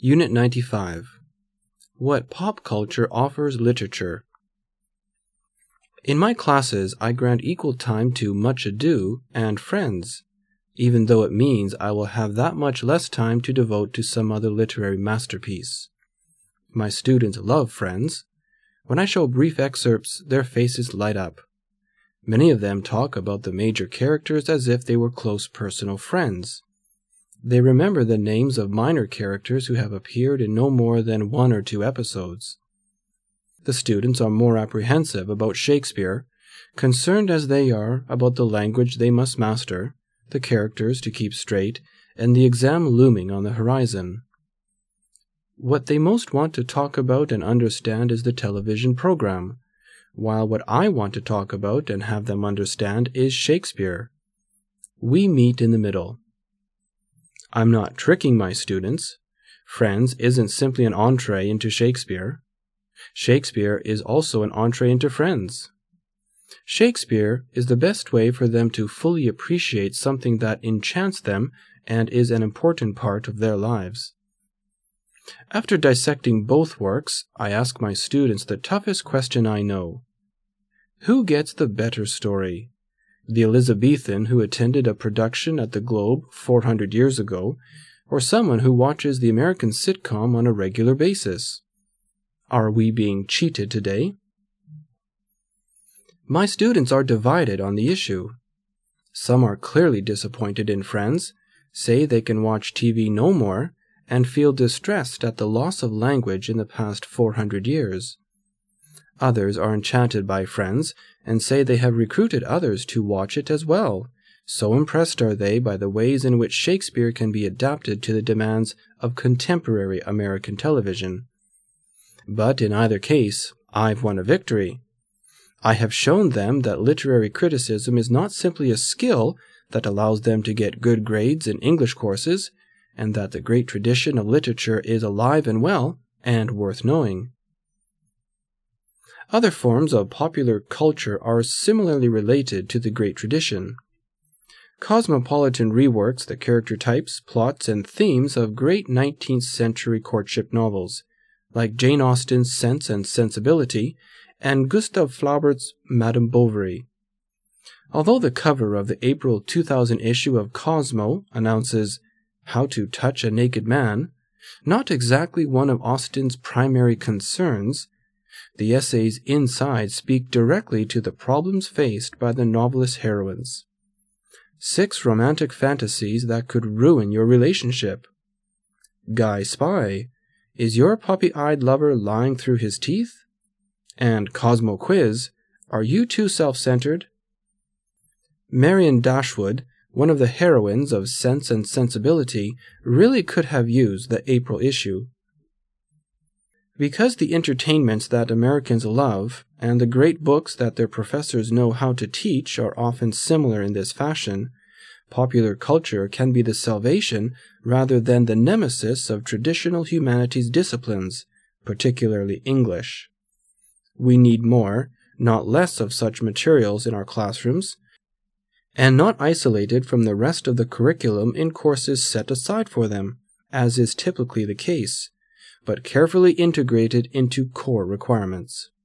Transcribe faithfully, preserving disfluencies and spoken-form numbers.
Unit ninety-five. What pop culture offers literature. In my classes, I grant equal time to Much Ado and Friends, even though it means I will have that much less time to devote to some other literary masterpiece. My students love Friends. When I show brief excerpts, their faces light up. Many of them talk about the major characters as if they were close personal friends. They remember the names of minor characters who have appeared in no more than one or two episodes. The students are more apprehensive about Shakespeare, concerned as they are about the language they must master, the characters to keep straight, and the exam looming on the horizon. What they most want to talk about and understand is the television program, while what I want to talk about and have them understand is Shakespeare. We meet in the middle. I'm not tricking my students. Friends isn't simply an entree into Shakespeare. Shakespeare is also an entree into Friends. Shakespeare is the best way for them to fully appreciate something that enchants them and is an important part of their lives. After dissecting both works, I ask my students the toughest question I know. Who gets the better story? The Elizabethan who attended a production at the Globe four hundred years ago, or someone who watches the American sitcom on a regular basis? Are we being cheated today? My students are divided on the issue. Some are clearly disappointed in Friends, say they can watch T V no more, and feel distressed at the loss of language in the past four hundred years. Others are enchanted by Friends and say they have recruited others to watch it as well. So impressed are they by the ways in which Shakespeare can be adapted to the demands of contemporary American television. But in either case, I've won a victory. I have shown them that literary criticism is not simply a skill that allows them to get good grades in English courses, and that the great tradition of literature is alive and well and worth knowing. Other forms of popular culture are similarly related to the great tradition. Cosmopolitan reworks the character types, plots, and themes of great nineteenth century courtship novels, like Jane Austen's Sense and Sensibility and Gustave Flaubert's Madame Bovary. Although the cover of the April two thousand issue of Cosmo announces How to Touch a Naked Man, not exactly one of Austen's primary concerns, the essays inside speak directly to the problems faced by the novelist's heroines. Six romantic fantasies that could ruin your relationship. Guy Spy, is your puppy-eyed lover lying through his teeth? And Cosmo Quiz, are you too self-centered? Marion Dashwood, one of the heroines of Sense and Sensibility, really could have used the April issue. Because the entertainments that Americans love and the great books that their professors know how to teach are often similar in this fashion, popular culture can be the salvation rather than the nemesis of traditional humanities disciplines, particularly English. We need more, not less, of such materials in our classrooms, and not isolated from the rest of the curriculum in courses set aside for them, as is typically the case, but carefully integrated into core requirements.